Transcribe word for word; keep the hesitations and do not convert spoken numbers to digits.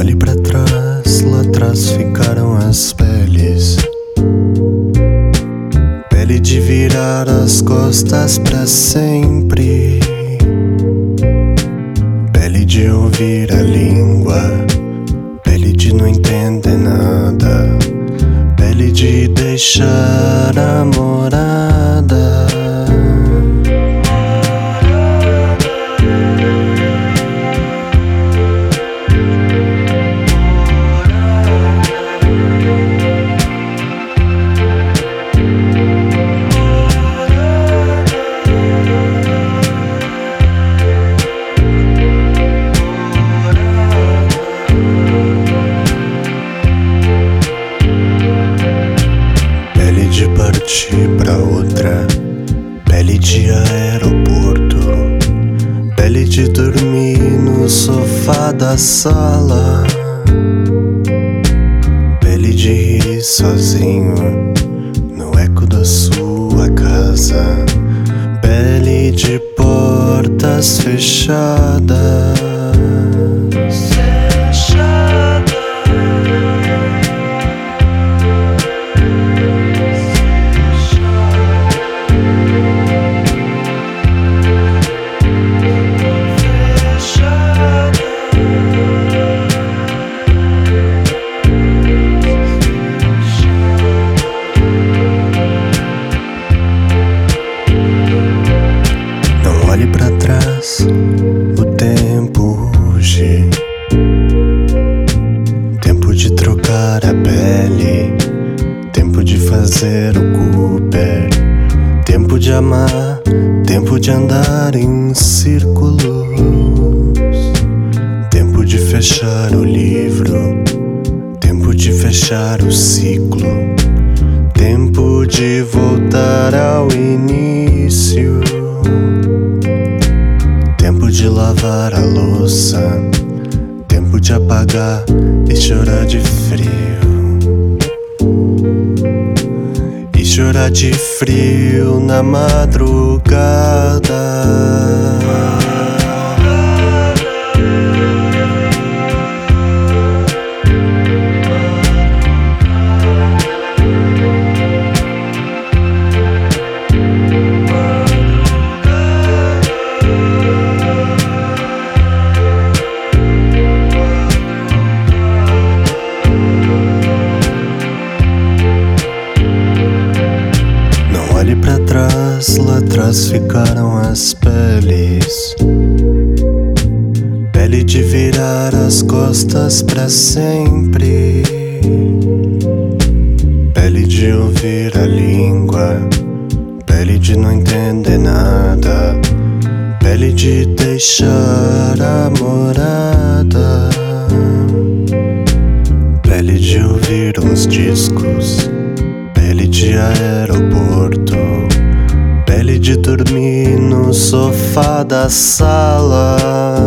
olhe pra trás, lá atrás ficaram as peles. Pele de virar as costas pra sempre. Pele de ouvir a língua. Pele de não entender nada. Pele de deixar a morada. Partir pra outra, pele de aeroporto, pele de dormir no sofá da sala, pele de rir sozinho no eco da sua casa, pele de portas fechadas. Olhe pra trás, o tempo ruge. Tempo de trocar a pele. Tempo de fazer o Cooper. Tempo de amar. Tempo de andar em círculos. Tempo de fechar o livro. Tempo de fechar o ciclo. Tempo de voltar ao início. Tempo de lavar a louça. Tempo de apagar e chorar de frio. E chorar de frio na madrugada. Olhe pra trás, lá atrás ficaram as peles. Pele de virar as costas pra sempre. Pele de ouvir a língua. Pele de não entender nada. Pele de deixar a morada. Pele de ouvir uns discos. Pele de aeroporto, pele de dormir no sofá da sala.